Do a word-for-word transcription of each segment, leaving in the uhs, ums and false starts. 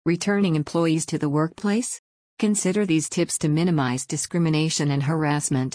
Returning employees to the workplace? Consider these tips to minimize discrimination and harassment.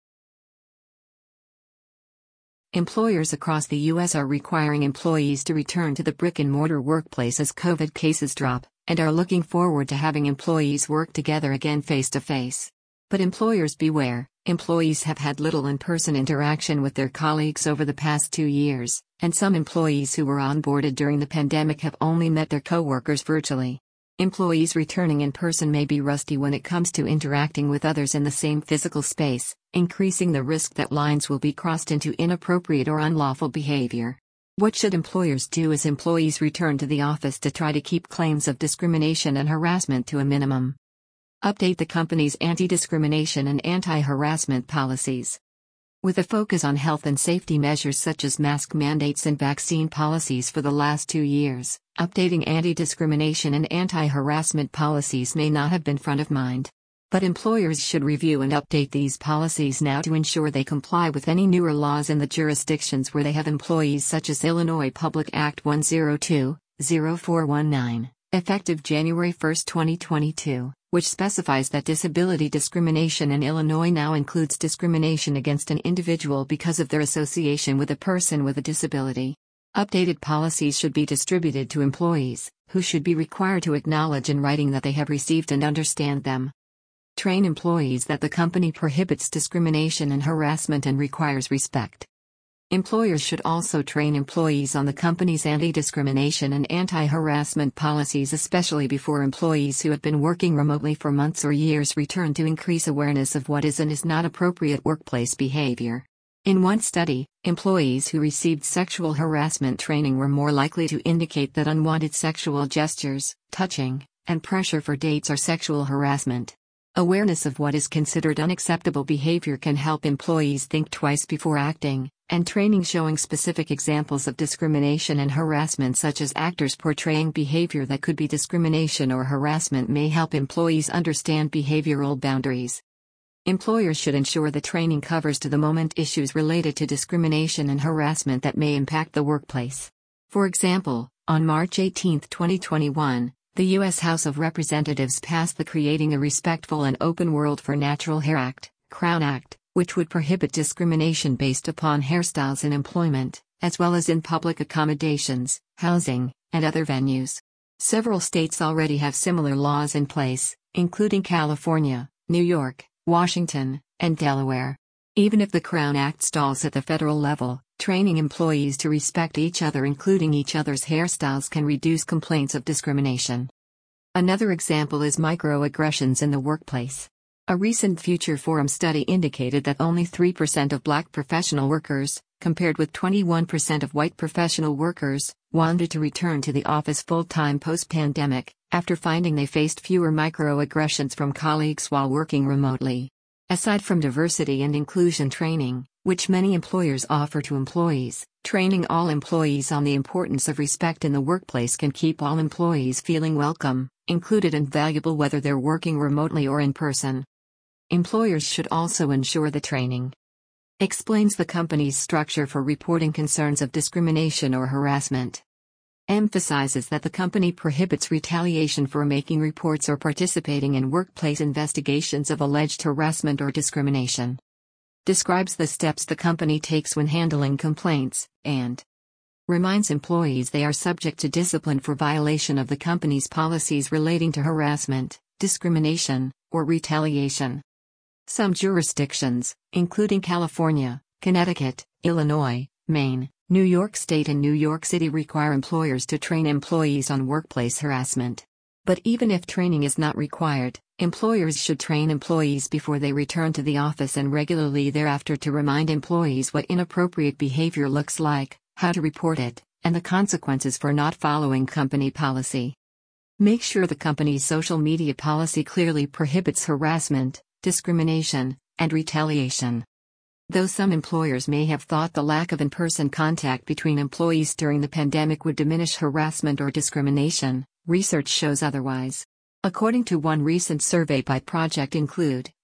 Employers across the U S are requiring employees to return to the brick-and-mortar workplace as COVID cases drop, and are looking forward to having employees work together again face-to-face. But employers beware, employees have had little in-person interaction with their colleagues over the past two years, and some employees who were onboarded during the pandemic have only met their coworkers virtually. Employees returning in person may be rusty when it comes to interacting with others in the same physical space, increasing the risk that lines will be crossed into inappropriate or unlawful behavior. What should employers do as employees return to the office to try to keep claims of discrimination and harassment to a minimum? Update the company's anti-discrimination and anti-harassment policies. With a focus on health and safety measures such as mask mandates and vaccine policies for the last two years, updating anti-discrimination and anti-harassment policies may not have been front of mind. But employers should review and update these policies now to ensure they comply with any newer laws in the jurisdictions where they have employees, such as Illinois Public Act one oh two oh four one nine, effective January first twenty twenty-two, which specifies that disability discrimination in Illinois now includes discrimination against an individual because of their association with a person with a disability. Updated policies should be distributed to employees, who should be required to acknowledge in writing that they have received and understand them. Train employees that the company prohibits discrimination and harassment and requires respect. Employers should also train employees on the company's anti-discrimination and anti-harassment policies, especially before employees who have been working remotely for months or years return, to increase awareness of what is and is not appropriate workplace behavior. In one study, employees who received sexual harassment training were more likely to indicate that unwanted sexual gestures, touching, and pressure for dates are sexual harassment. Awareness of what is considered unacceptable behavior can help employees think twice before acting, and training showing specific examples of discrimination and harassment, such as actors portraying behavior that could be discrimination or harassment, may help employees understand behavioral boundaries. Employers should ensure the training covers to the moment issues related to discrimination and harassment that may impact the workplace. For example, on March eighteenth twenty twenty-one, the U S House of Representatives passed the Creating a Respectful and Open World for Natural Hair Act, CROWN Act, which would prohibit discrimination based upon hairstyles in employment, as well as in public accommodations, housing, and other venues. Several states already have similar laws in place, including California, New York, Washington, and Delaware. Even if the CROWN Act stalls at the federal level, training employees to respect each other, including each other's hairstyles, can reduce complaints of discrimination. Another example is microaggressions in the workplace. A recent Future Forum study indicated that only three percent of black professional workers, compared with twenty-one percent of white professional workers, wanted to return to the office full-time post-pandemic, after finding they faced fewer microaggressions from colleagues while working remotely. Aside from diversity and inclusion training, which many employers offer to employees, training all employees on the importance of respect in the workplace can keep all employees feeling welcome, included, and valuable, whether they're working remotely or in person. Employers should also ensure the training explains the company's structure for reporting concerns of discrimination or harassment, emphasizes that the company prohibits retaliation for making reports or participating in workplace investigations of alleged harassment or discrimination, describes the steps the company takes when handling complaints, and reminds employees they are subject to discipline for violation of the company's policies relating to harassment, discrimination, or retaliation. Some jurisdictions, including California, Connecticut, Illinois, Maine, New York State, and New York City, require employers to train employees on workplace harassment. But even if training is not required, employers should train employees before they return to the office and regularly thereafter to remind employees what inappropriate behavior looks like, how to report it, and the consequences for not following company policy. Make sure the company's social media policy clearly prohibits harassment, discrimination, and retaliation. Though some employers may have thought the lack of in-person contact between employees during the pandemic would diminish harassment or discrimination, research shows otherwise. According to one recent survey by Project Include,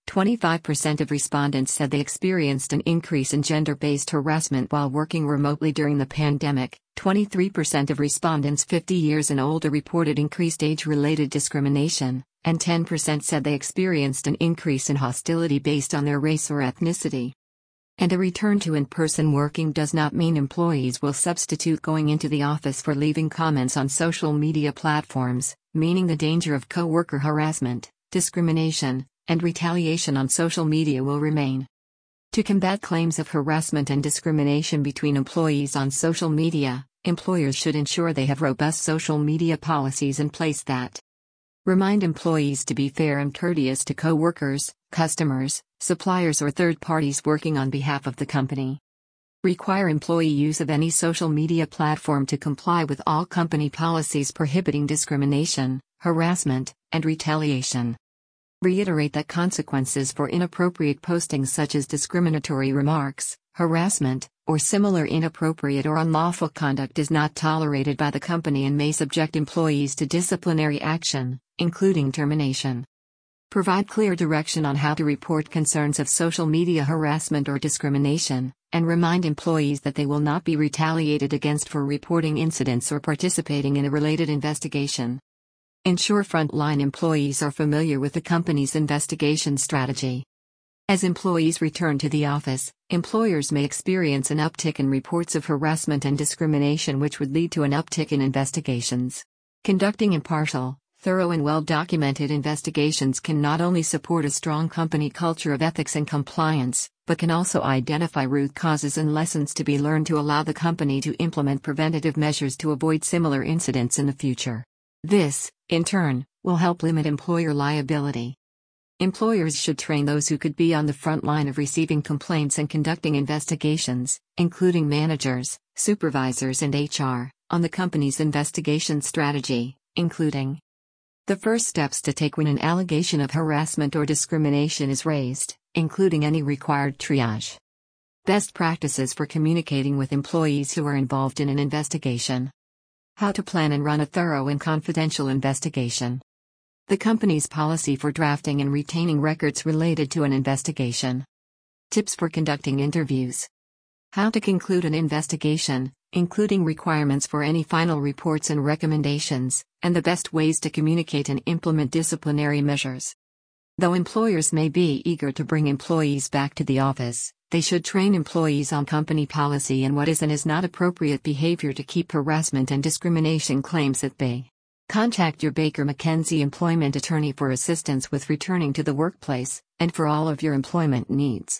twenty-five percent of respondents said they experienced an increase in gender-based harassment while working remotely during the pandemic. twenty-three percent of respondents fifty years and older reported increased age-related discrimination, and ten percent said they experienced an increase in hostility based on their race or ethnicity. And a return to in-person working does not mean employees will substitute going into the office for leaving comments on social media platforms, meaning the danger of coworker harassment, discrimination, and retaliation on social media will remain. To combat claims of harassment and discrimination between employees on social media, employers should ensure they have robust social media policies in place that remind employees to be fair and courteous to coworkers, customers, suppliers, or third parties working on behalf of the company. Require employee use of any social media platform to comply with all company policies prohibiting discrimination, harassment, and retaliation. Reiterate that consequences for inappropriate postings such as discriminatory remarks, harassment, or similar inappropriate or unlawful conduct is not tolerated by the company and may subject employees to disciplinary action, including termination. Provide clear direction on how to report concerns of social media harassment or discrimination, and remind employees that they will not be retaliated against for reporting incidents or participating in a related investigation. Ensure frontline employees are familiar with the company's investigation strategy. As employees return to the office, employers may experience an uptick in reports of harassment and discrimination, which would lead to an uptick in investigations. Conducting impartial, thorough, and well-documented investigations can not only support a strong company culture of ethics and compliance, but can also identify root causes and lessons to be learned to allow the company to implement preventative measures to avoid similar incidents in the future. This, in turn, will help limit employer liability. Employers should train those who could be on the front line of receiving complaints and conducting investigations, including managers, supervisors, and H R, on the company's investigation strategy, including the first steps to take when an allegation of harassment or discrimination is raised, including any required triage. Best practices for communicating with employees who are involved in an investigation. How to plan and run a thorough and confidential investigation. The company's policy for drafting and retaining records related to an investigation. Tips for conducting interviews. How to conclude an investigation, including requirements for any final reports and recommendations, and the best ways to communicate and implement disciplinary measures. Though employers may be eager to bring employees back to the office, they should train employees on company policy and what is and is not appropriate behavior to keep harassment and discrimination claims at bay. Contact your Baker McKenzie employment attorney for assistance with returning to the workplace, and for all of your employment needs.